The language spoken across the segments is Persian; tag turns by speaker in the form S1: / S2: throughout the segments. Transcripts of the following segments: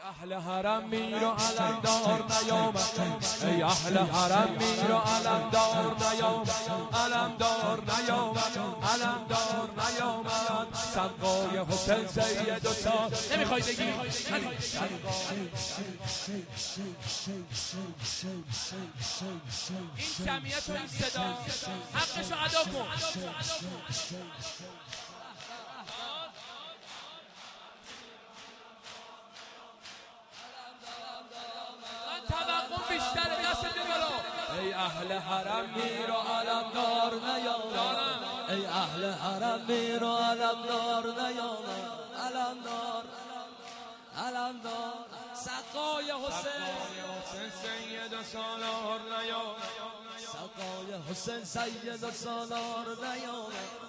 S1: اهل حرم میر و علمدار نیامد، ای اهل حرم میر و علمدار نیامد، علمدار نیامد، علمدار نیامد. سقای حسین سید و سال نمیخوای بگی؟ این جمعیت و این صدا حقشو ادا کن. بیشتر دست بگلو. ای اهل حرم میر و علمدار نیامد، ای اهل حرم میر و علمدار نیامد، علمدار علمدار. سقای حسین سید و سالار نیامد، سقای حسین سید و سالار نیامد.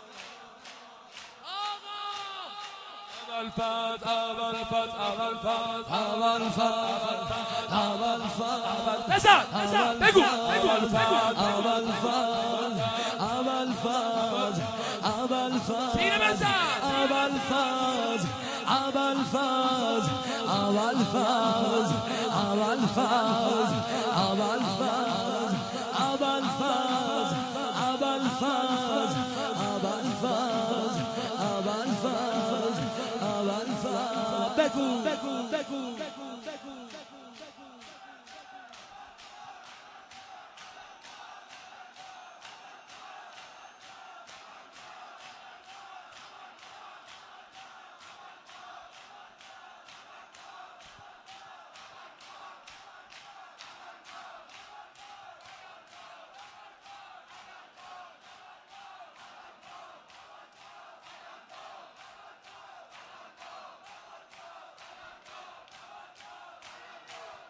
S1: اول فاز اول فاز اول فاز اول فاز اول فاز بزن بگو اول فاز اول فاز اول فاز اول فاز سینه بزن اول فاز اول فاز اول فاز اول فاز